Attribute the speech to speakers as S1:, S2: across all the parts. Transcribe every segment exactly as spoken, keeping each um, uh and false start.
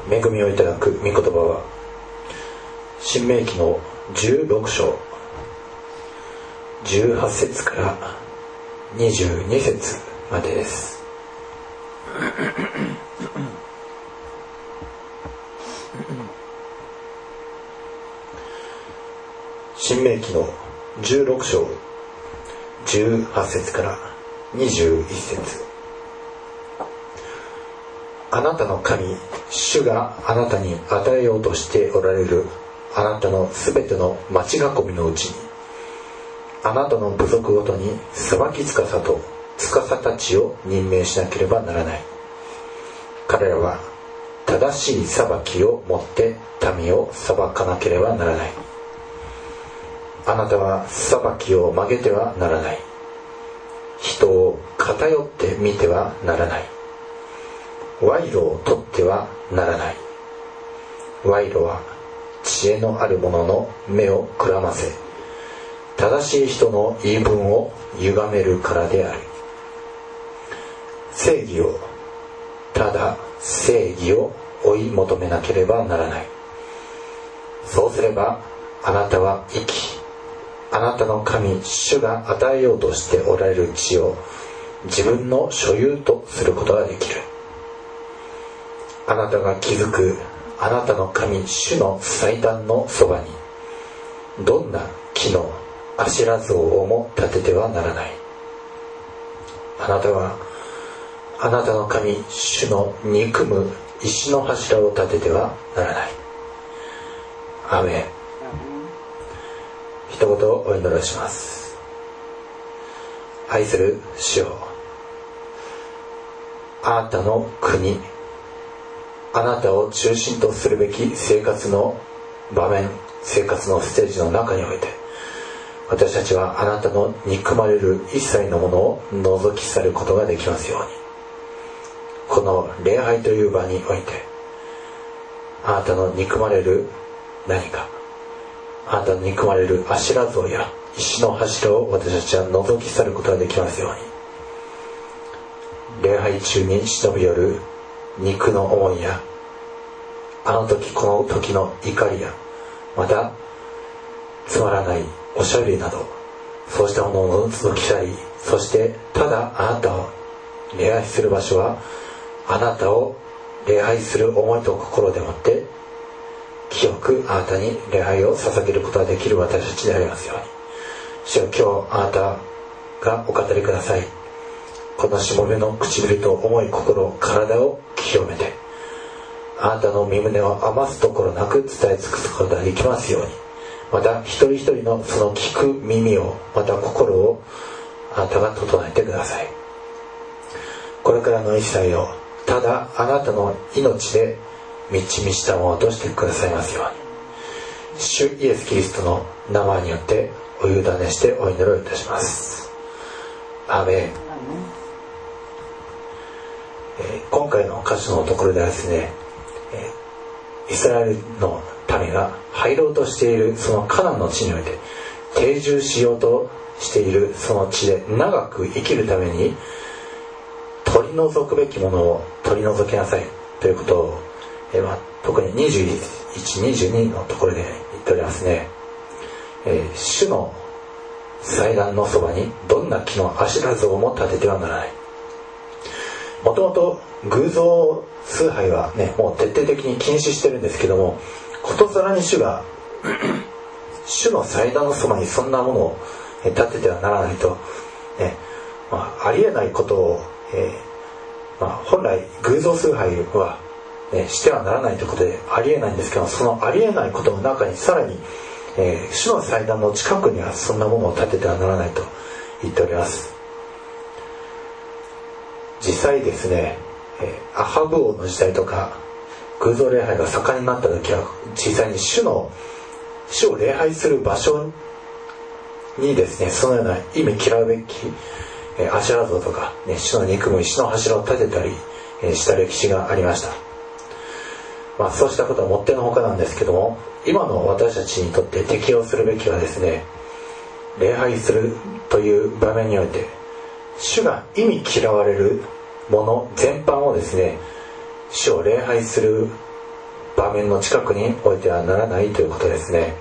S1: 恵みをいただく御言葉は申命記のじゅうろく章じゅうはち節からにじゅうに節までです。申命記のじゅうろく章じゅうはち節からにじゅういち節。あなたの神主があなたに与えようとしておられるあなたのすべての町囲みのうちに、あなたの部族ごとに裁き司と司たちを任命しなければならない。彼らは正しい裁きをもって民を裁かなければならない。あなたは裁きを曲げてはならない。人を偏って見てはならない。賄賂を取ってはならない。賄賂は知恵のある者の目をくらませ、正しい人の言い分を歪めるからである。正義を、ただ正義を追い求めなければならない。そうすればあなたは生き、あなたの神主が与えようとしておられる地を自分の所有とすることができる。あなたが築くあなたの神主の祭壇のそばにどんな木のアシェラ像をも立ててはならない。あなたはあなたの神主の憎む石の柱を立ててはならない。アーメン。一言お祈りします。愛する主よ、あなたの国、あなたを中心とするべき生活の場面、生活のステージの中において、私たちはあなたの憎まれる一切のものを除き去ることができますように、この礼拝という場において、あなたの憎まれる何か、あなたの憎まれるアシュラ像や石の柱を私たちは除き去ることができますように、礼拝中に忍び寄る肉の思いや、あの時この時の怒りや、またつまらないおしゃべりなど、そうしたものを除き去り、そしてただあなたを礼拝する場所はあなたを礼拝する思いと心でもって清くあなたに礼拝を捧げることができる私たちでありますように、主よ、今日あなたがお語りください。このしもべの唇と思い心体を清めて、あなたの身胸を余すところなく伝え尽くすことができますように、また一人一人のその聞く耳を、また心をあなたが整えてください。これからの一切をただあなたの命で満ち満ちたものとしてくださいますように、主イエス・キリストの名前によってお委ねしてお祈りをいたします。アーメン。えー、今回の箇所のところではですね、えー、イスラエルの民が入ろうとしているそのカナンの地において定住しようとしているその地で長く生きるために取り除くべきものを取り除きなさいということを、えーまあ、特ににじゅういち、にじゅうにのところで言っておりますね。えー、主の祭壇のそばにどんな木のアシュラ像も立ててはならない。もともと偶像崇拝はね、もう徹底的に禁止してるんですけども、ことさらに主が主の祭壇のそばにそんなものを立ててはならないと、ね、まあ、ありえないことを、えーまあ、本来偶像崇拝は、ね、してはならないということでありえないんですけど、そのありえないことの中にさらに、えー、主の祭壇の近くにはそんなものを立ててはならないと言っております。実際ですね、えー、アハブ王の時代とか偶像礼拝が盛んになった時は、実際に主の主を礼拝する場所にですね、そのような意味嫌うべき、えー、アシュラ像とか、ね、主の憎む石の柱を立てたり、えー、した歴史がありました。まあ、そうしたことはもってのほかなんですけども、今の私たちにとって適用するべきはですね、礼拝するという場面において主が意味嫌われるもの全般をですね、主を礼拝する場面の近くに置いてはならないということですね。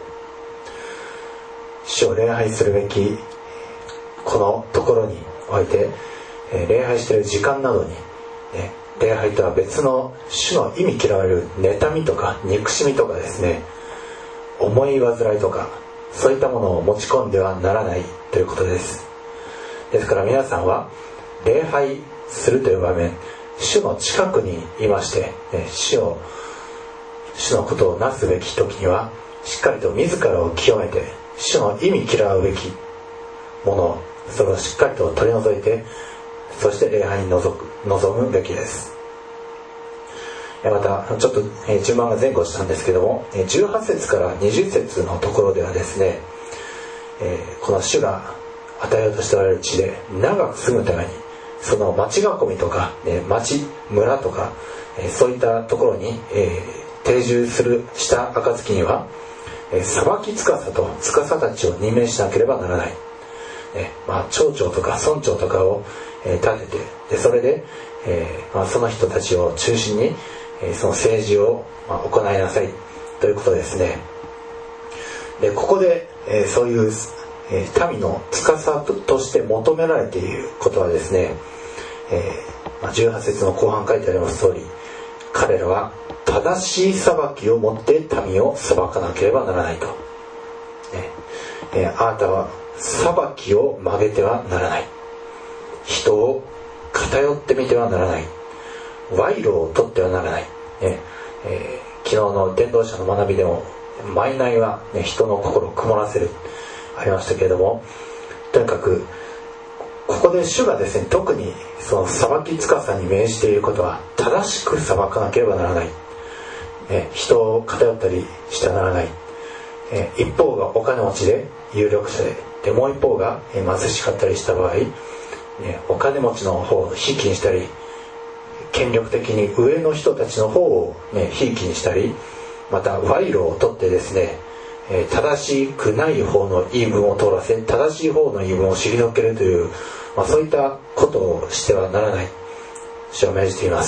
S1: 主を礼拝するべきこのところにおいて、えー、礼拝している時間などに、ね、礼拝とは別の主の意味嫌われる妬みとか憎しみとかですね、思い煩いとかそういったものを持ち込んではならないということです。ですから皆さんは礼拝するという場面、主の近くにいまして、ね、主を主のことをなすべき時にはしっかりと自らを清めて、主の意味嫌うべきもの、それをしっかりと取り除いて、そして礼拝に臨む、臨むべきです。またちょっと順番が前後したんですけども、じゅうはち節からにじゅっ節のところではですね、この主が与えようとしておられる地で長く住むために、その町囲みとか町村とかそういったところに定住するした暁には裁き司と司たちを任命しなければならない。えまあ、町長とか村長とかを、えー、立てて、でそれで、えーまあ、その人たちを中心に、えー、その政治を、まあ、行いなさいということですね。でここで、えー、そういう、えー、民の司として求められていることはですね、えーまあ、じゅうはち節の後半書いてあります通り、彼らは正しい裁きをもって民を裁かなければならないと、えーえー、あなたは裁きを曲げてはならない、人を偏ってみてはならない、賄賂を取ってはならない、ねえー、昨日の伝道者の学びでも賄は、ね、人の心を曇らせるありましたけれども、とにかくここで主がですね、特にその裁き司に命じていることは正しく裁かなければならない、ね、人を偏ったりしてはならない、えー、一方がお金持ちで有力者で、でもう一方が貧しかったりした場合、ね、お金持ちの方をひいきにしたり、権力的に上の人たちの方を、ね、ひいきにしたり、また賄賂を取ってですね、えー、正しくない方の言い分を通らせ、正しい方の言い分を退けるという、まあ、そういったことをしてはならない、主は命じています。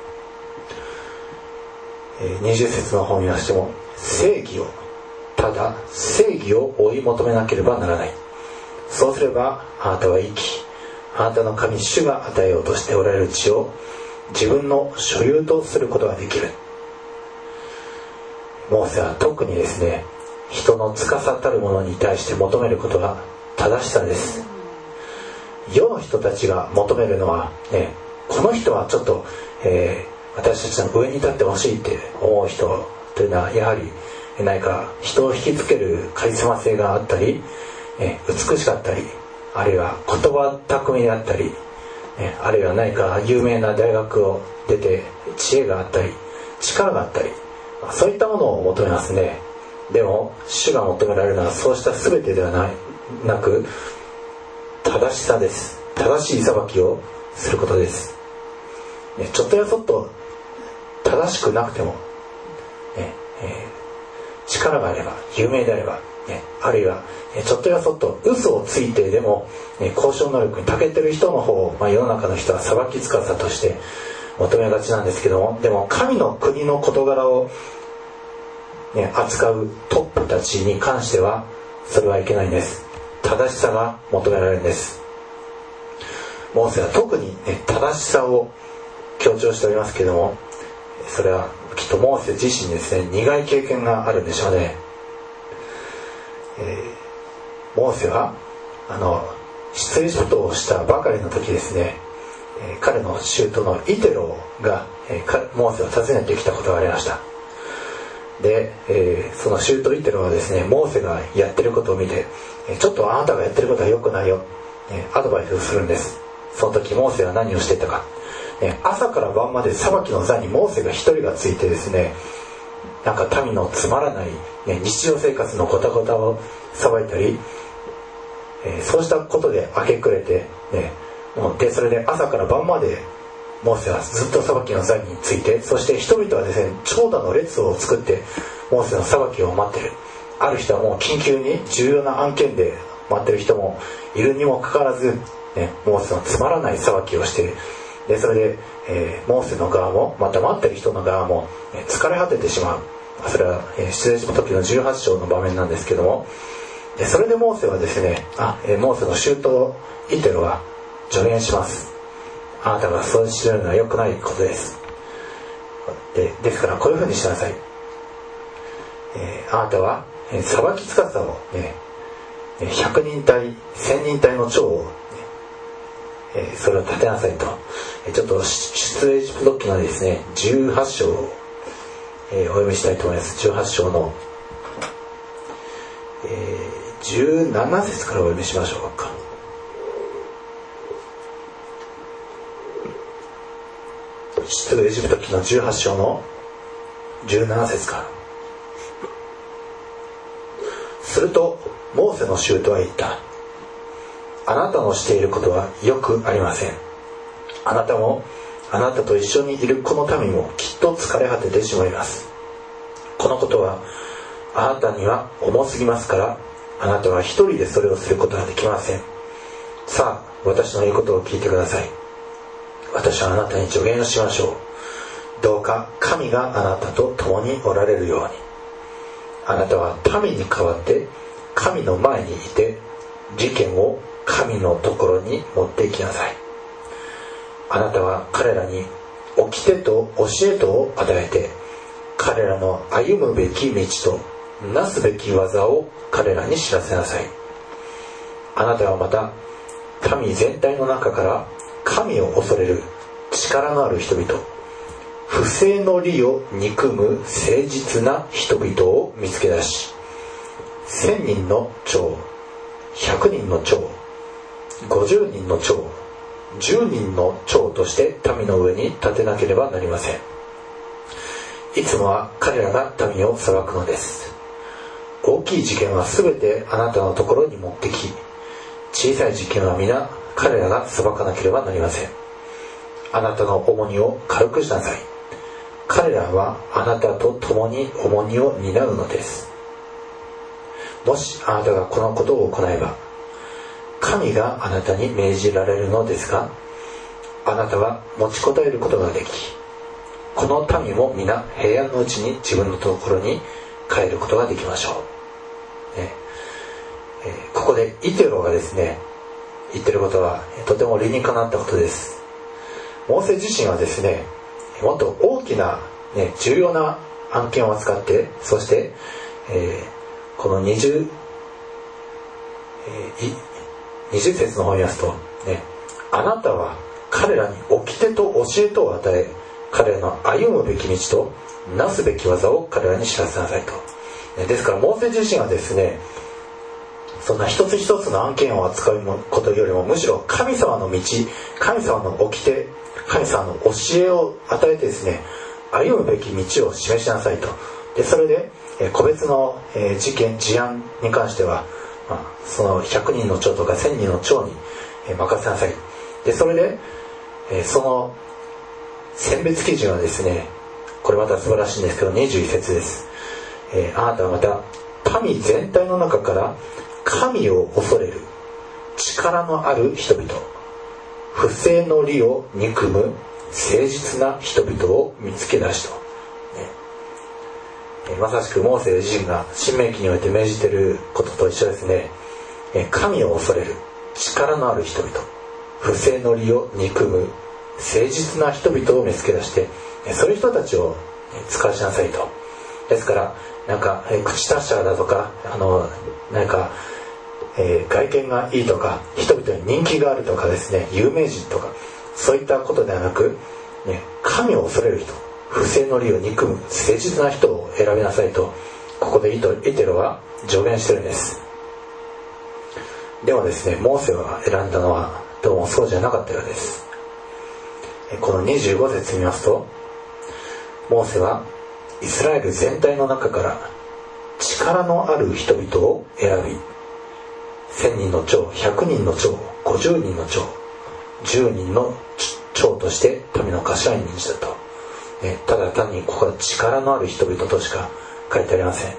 S1: えー、にじゅう節の方を見ましても、正義をただ正義を追い求めなければならない。そうすればあなたは生き、あなたの神主が与えようとしておられる地を自分の所有とすることができる。モーセは特にですね、人の司たる者に対して求めることが正しさです。世の人たちが求めるのは、ね、この人はちょっと、えー、私たちの上に立ってほしいって思う人というのは、やはり何か人を引きつけるカリスマ性があったり、え美しかったり、あるいは言葉巧みであったり、えあるいは何か有名な大学を出て知恵があったり力があったり、そういったものを求めますね。でも主が求められるのはそうした全てではないなく、正しさです。正しい裁きをすることです、ね、ちょっとやそっと正しくなくても、ねえー力があれば、有名であれば、ね、あるいはちょっとやそっと嘘をついてでも、ね、交渉能力に長けてる人の方を、まあ、世の中の人は裁き司として求めがちなんですけども、でも神の国の事柄を、ね、扱うトップたちに関してはそれはいけないんです。正しさが求められるんです。モーセは特に、ね、正しさを強調しておりますけども、それはきっとモーセ自身にですね、苦い経験があるんでしょうね。えー、モーセはあの失礼事をしたばかりの時ですね、えー、彼の舅のイテロが、えー、モーセを訪ねてきたことがありました。で、えー、その舅イテロはですね、モーセがやってることを見て、ちょっとあなたがやってることは良くないよ、えー、アドバイスをするんです。その時モーセは何をしていたか、朝から晩まで裁きの座にモーセが一人がついてですね、なんか民のつまらない、ね、日常生活のごたごたを裁いたり、えー、そうしたことで明け暮れて、ね、でそれで朝から晩までモーセはずっと裁きの座について、そして人々はですね、長蛇の列を作ってモーセの裁きを待ってる。ある人はもう緊急に重要な案件で待ってる人もいるにもかかわらず、ね、モーセのつまらない裁きをしてでそれで、えー、モーセの側もまた待ってる人の側も、えー、疲れ果ててしまう。それは、えー、出エジプト記のじゅうはち章の場面なんですけども、でそれでモーセはですねあ、えー、モーセの舅イテロは助言します。あなたがそうしてるのは良くないことです。でですからこういうふうにしなさい。えー、あなたは、えー、裁き司を、ね、ひゃくにん隊せんにん隊の長を、ねえー、それを立てなさいと。えー、ちょっと出エジプト記のですねじゅうはち章を、えー、お読みしたいと思います。じゅうはち章の、えー、じゅうなな節からお読みしましょうか。出エジプト記のじゅうはち章のじゅうなな節から。するとモーセの舅は言った。あなたのしていることはよくありません。あなたもあなたと一緒にいるこの民もきっと疲れ果ててしまいます。このことはあなたには重すぎますから、あなたは一人でそれをすることはできません。さあ私の言うことを聞いてください。私はあなたに助言をしましょう。どうか神があなたと共におられるように。あなたは民に代わって神の前にいて、事件を神のところに持っていきなさい。あなたは彼らに掟と教えとを与えて、彼らの歩むべき道となすべき技を彼らに知らせなさい。あなたはまた民全体の中から神を恐れる力のある人々、不正の利を憎む誠実な人々を見つけ出し、千人の長、百人の長、五十人の長、十人の長として民の上に立てなければなりません。いつもは彼らが民を裁くのです。大きい事件はすべてあなたのところに持ってき、小さい事件は皆彼らが裁かなければなりません。あなたの重荷を軽くしなさい。彼らはあなたと共に重荷を担うのです。もしあなたがこのことを行えば、神があなたに命じられるのですが、あなたは持ちこたえることができ、この民も皆平安のうちに自分のところに帰ることができましょう、ねえー、ここでイテロがですね言ってることはとても理にかなったことです。モーセ自身はですねもっと大きな、ね、重要な案件を扱って、そして、えー、このにじゅう、えー、にじゅう節の方に言いますと、ね、あなたは彼らに掟と教えとを与え、彼らの歩むべき道となすべき技を彼らに知らせなさいと。ですからモーセ自身はですね、そんな一つ一つの案件を扱うことよりも、むしろ神様の道、神様の掟、神様の教えを与えてですね、歩むべき道を示しなさいと。でそれで個別の事件事案に関しては、まあ、そのひゃくにんの長とかせんにんの長に任せなさい。でそれでその選別基準はですね、これまた素晴らしいんですけど、にじゅういち節です。えー、あなたはまた民全体の中から神を恐れる力のある人々、不正の利を憎む誠実な人々を見つけ出しと、ねえー、まさしくモーセ自身が申命記において命じていることと一緒ですね。えー、神を恐れる力のある人々、不正の利を憎む誠実な人々を見つけ出して、そういう人たちを使わしなさいと。ですからなんか口達者だとか、あのなんか、えー、外見がいいとか、人々に人気があるとかですね、有名人とか、そういったことではなく、ね、神を恐れる人、不正の利を憎む誠実な人を選びなさいと、ここでイテロは助言してるんです。でもですね、モーセが選んだのはどうもそうじゃなかったようです。このにじゅうご節見ますと、モーセはイスラエル全体の中から力のある人々を選び、せんにんの長、ひゃくにんの長、ごじゅうにんの長、じゅうにんの長として民の頭に任じたと。えただ単にここは力のある人々としか書いてありません。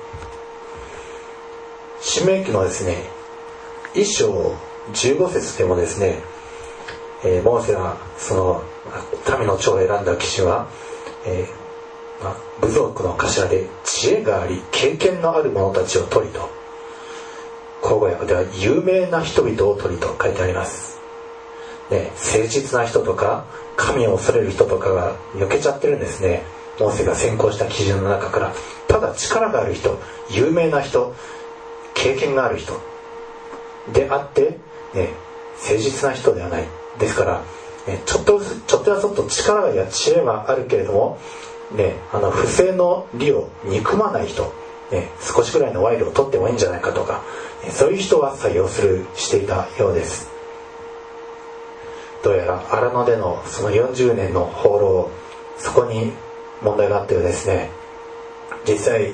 S1: 申命記のですねいっ章じゅうご節でもですね、えー、モーセはその民の長を選んだ騎士は、えーまあ、部族の頭で知恵があり経験のある者たちを取りと、口語訳では有名な人々を取りと書いてあります、ね、誠実な人とか神を恐れる人とかが抜けちゃってるんですね。モーセが選考した基準の中から、ただ力がある人、有名な人、経験がある人であって、ね、誠実な人ではない。ですから、ね、ちょっとちょっとやそっと力や知恵はあるけれども、ね、あの不正の利を憎まない人、ね、少しぐらいの賄賂を取ってもいいんじゃないかとか、ね、そういう人は採用するしていたようです。どうやら荒野でのそのよんじゅうねんの放浪、そこに問題があったようですね。実際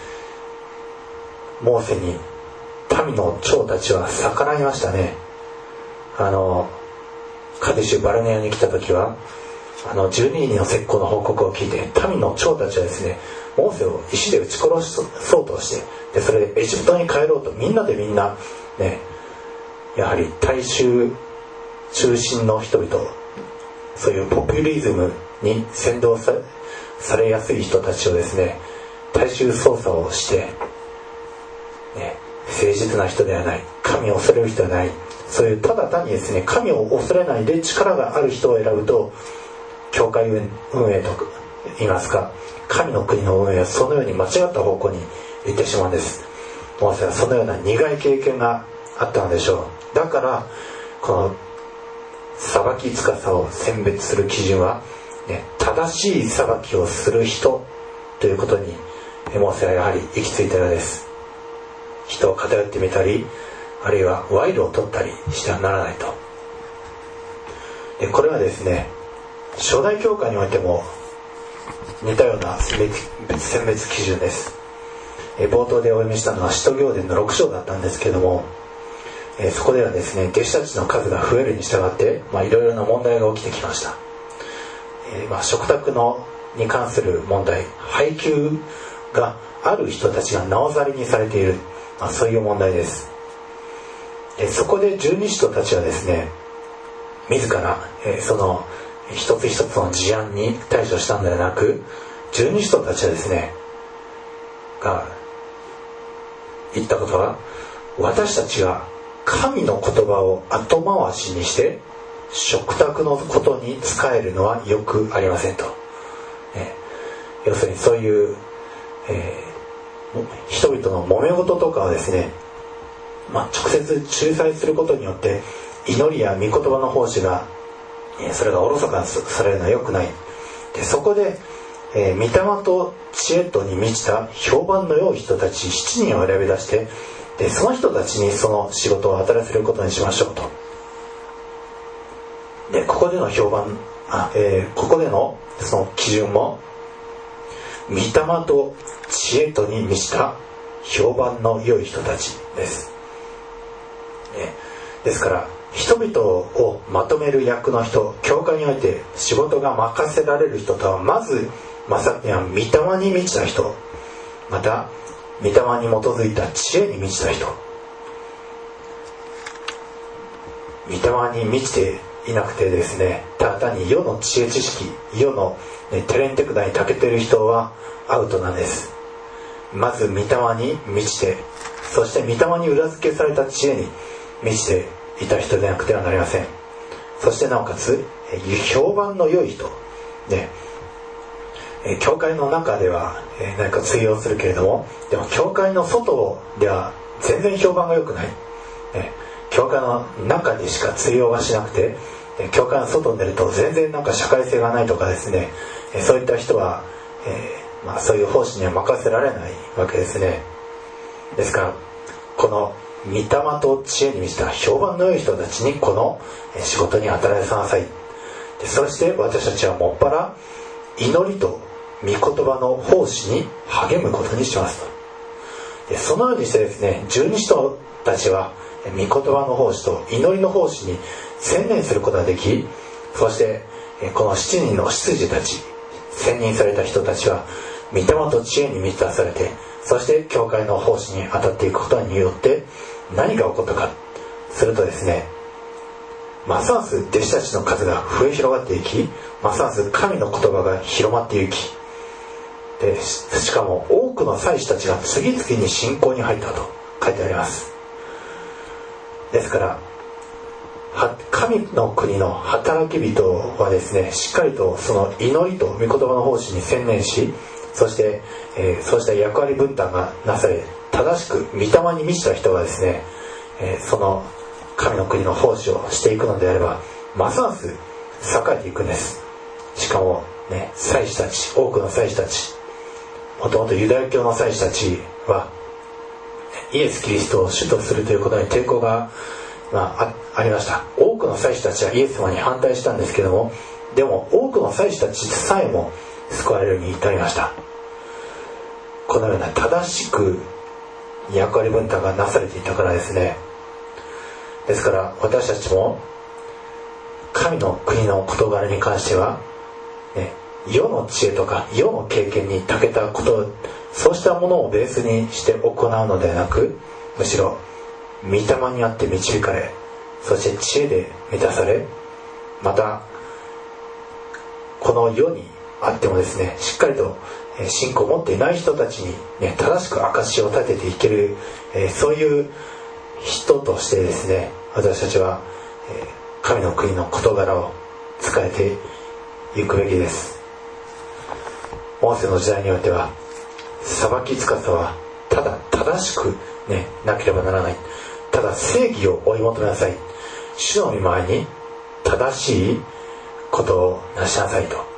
S1: モーセに民の長たちは逆らいましたね。あのカデシュバルネアに来た時は、あのじゅうににんの石膏の報告を聞いて、民の長たちはですね、モーセを石で撃ち殺そうとして、でそれでエジプトに帰ろうと、みんなでみんなね、やはり大衆中心の人々、そういうポピュリズムに扇動さ、されやすい人たちをですね、大衆操作をして、ね、誠実な人ではない、神を恐れる人ではない、そういうただ単にですね、神を恐れないで力がある人を選ぶと、教会運営と言いますか、神の国の運営はそのように間違った方向に行ってしまうんです。モーセはそのような苦い経験があったのでしょう。だからこの裁き司を選別する基準は、ね、正しい裁きをする人ということにモーセはやはり行き着いたようです。人を偏ってみたり、あるいは賄賂を取ったりしてはならないと。でこれはですね、初代教会においても似たような選別、選別基準です。え冒頭でお読みしたのは使徒行伝のろく章だったんですけども、えそこではですね、弟子たちの数が増えるに従っていろいろな問題が起きてきました。えーまあ、食卓のに関する問題、配給がある人たちがなおざりにされている、まあ、そういう問題です。えそこで十二使徒たちはですね、自ら、えー、その一つ一つの事案に対処したのではなく、十二使徒たちはですねが言ったことは、私たちが神の言葉を後回しにして食卓のことに使えるのはよくありませんと、えー、要するにそういう、えー、人々の揉め事とかをですね、まあ、直接仲裁することによって祈りや御言葉の奉仕が、えー、それがおろそかにされるのはよくない。でそこで、えー、御霊と知恵とに満ちた評判の良い人たちしちにんを選び出して、でその人たちにその仕事を与えられることにしましょうと。でここでの評判、あ、えー、ここでのその基準も、御霊と知恵とに満ちた評判の良い人たちです。ね、ですから人々をまとめる役の人、教会において仕事が任せられる人とは、まずまさには御霊に満ちた人、また御霊に基づいた知恵に満ちた人。御霊に満ちていなくてですね、ただ単に世の知恵知識、世の、ね、テレンテクダに長けている人はアウトなんです。まず御霊に満ちて、そして御霊に裏付けされた知恵に満ちていた人でなくてはなりません。そしてなおかつ評判の良い人、ね、教会の中では何か通用するけれども、でも教会の外では全然評判が良くない。教会の中でしか通用がしなくて、教会の外に出ると全然なんか社会性がないとかですね、そういった人は、えーまあ、そういう奉仕には任せられないわけですね。ですからこの御霊と知恵に満ちた評判の良い人たちにこの仕事に働かせなさい。でそして私たちはもっぱら祈りと御言葉の奉仕に励むことにしますと。でそのようにしてですね、十二使徒たちは御言葉の奉仕と祈りの奉仕に専念することができ、そしてこの七人の執事たち、選任された人たちは御霊と知恵に満たされて、そして教会の奉仕に当たっていくことによって何が起こったかするとですね、 ますます弟子たちの数が増え広がっていき、ますます神の言葉が広まっていき、でしかも多くの祭司たちが次々に信仰に入ったと書いてあります。ですから神の国の働き人はですね、しっかりとその祈りと御言葉の奉仕に専念し、そして、えー、そうした役割分担がなされ、正しく御霊に満ちた人がですね、えー、その神の国の奉仕をしていくのであれば、ますます栄えていくんです。しかもね、祭司たち、多くの祭司たち、もともとユダヤ教の祭司たちはイエス・キリストを主とするということに抵抗が、まあ、あ, ありました。多くの祭司たちはイエス様に反対したんですけども、でも多くの祭司たちさえも救われるように至りました。このような正しく役割分担がなされていたからですね。ですから私たちも神の国の事柄に関しては、ね、世の知恵とか世の経験に長けたこと、そうしたものをベースにして行うのではなく、むしろ御霊にあって導かれ、そして知恵で満たされ、またこの世にあってもですね、しっかりと信仰を持っていない人たちに、ね、正しく証を立てていける、えー、そういう人としてですね、私たちは、えー、神の国の事柄を使えていくべきです。モーセの時代においては、裁き司はただ正しく、ね、なければならない。ただ正義を追い求めなさい。主の御前に正しいことをなしなさいと。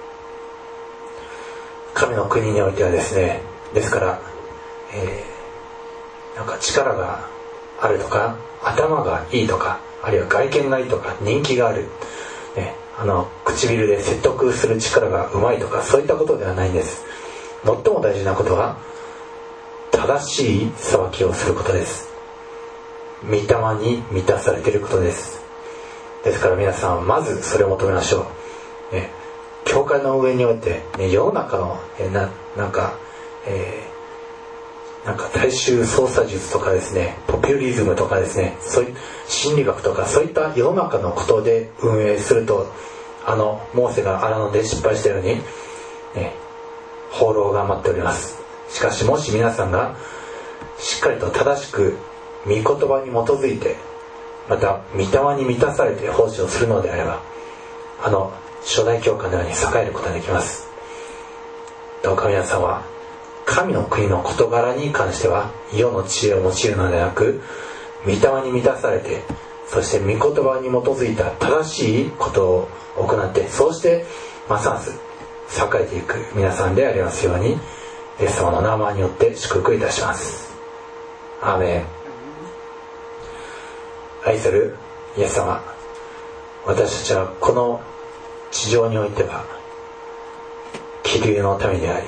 S1: 神の国においてはですね、ですから、えー、なんか力があるとか、頭がいいとか、あるいは外見がいいとか、人気がある、ね、あの唇で説得する力がうまいとか、そういったことではないんです。最も大事なことは正しい裁きをすることです。御霊に満たされていることです。ですから皆さんはまずそれを求めましょう、ね、教会の上において、ね、世の中のえななんか、えー、なんか大衆操作術とかですね、ポピュリズムとかですね、そういう心理学とか、そういった世の中のことで運営すると、あのモーセが荒野で失敗したように、ね、放浪が待っております。しかしもし皆さんがしっかりと正しく御言葉に基づいて、また御霊に満たされて奉仕をするのであれば、あの初代教会のように栄えることができます。どうか皆さんは神の国の事柄に関しては世の知恵を用いるのではなく、御霊に満たされて、そして御言葉に基づいた正しいことを行って、そうしてますます栄えていく皆さんでありますように、イエス様の名前によって祝福いたします。アーメン。愛するイエス様、私たちはこの地上においては気流の民であり、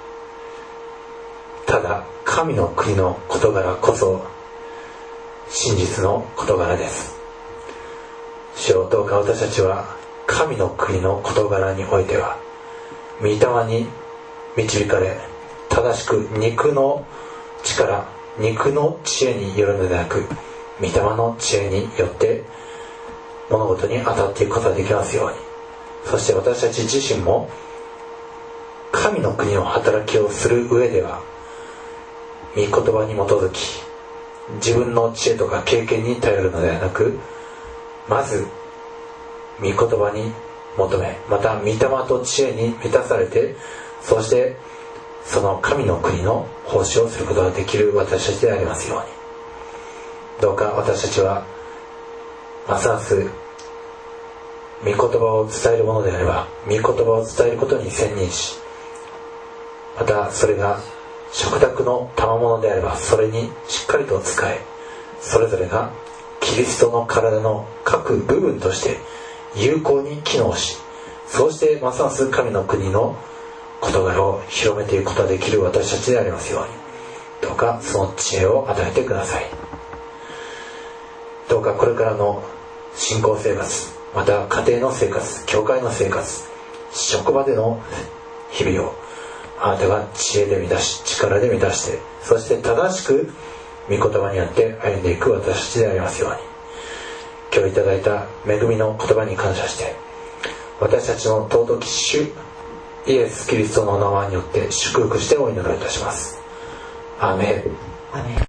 S1: ただ神の国の事柄こそ真実の事柄です。主よ、どうか私たちは神の国の事柄においては御霊に導かれ、正しく肉の力、肉の知恵によるのではなく、御霊の知恵によって物事に当たっていくことができますように。そして私たち自身も神の国の働きをする上では、御言葉に基づき、自分の知恵とか経験に頼るのではなく、まず御言葉に求め、また御霊と知恵に満たされて、そしてその神の国の奉仕をすることができる私たちでありますように。どうか私たちはますます御言葉を伝えるものであれば、御言葉を伝えることに専念し、またそれが食卓の賜物であればそれにしっかりと使え、それぞれがキリストの体の各部分として有効に機能し、そうしてますます神の国の事柄を広めていくことができる私たちでありますように。どうかその知恵を与えてください。どうかこれからの信仰生活、また家庭の生活、教会の生活、職場での日々をあなたが知恵で満たし、力で満たして、そして正しく御言葉によって歩んでいく私たちでありますように。 今日いただいた恵みの言葉に感謝して、私たちの尊き主イエス・キリストのお名前によって祝福してお祈りいたします。アーメン。
S2: アーメン。